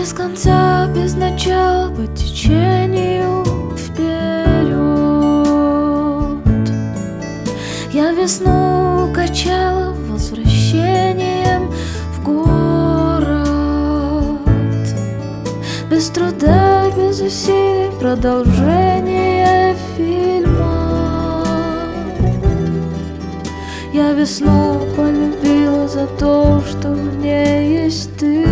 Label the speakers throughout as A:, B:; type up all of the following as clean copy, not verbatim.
A: Без конца, без начала, по течению вперед. Я весну качала возвращением в город. Без труда, без усилий, продолжение фильма. Я весну полюбила за то, что в ней есть ты.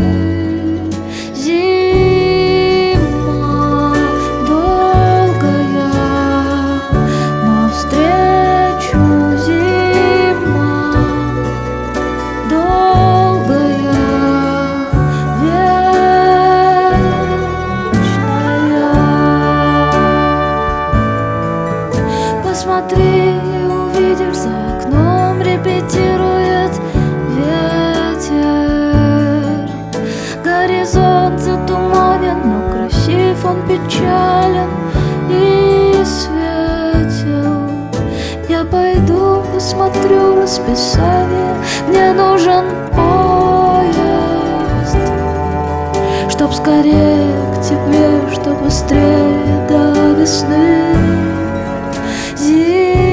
A: Зима долгая, навстречу зима долгая, вечная. Посмотри и увидишь, за окном репетирует ветер. Горизонт затуманен, но красив он, печален и светел. Я пойду посмотрю расписание, мне нужен поезд, чтоб скорее к тебе, чтоб быстрее до весны. Зима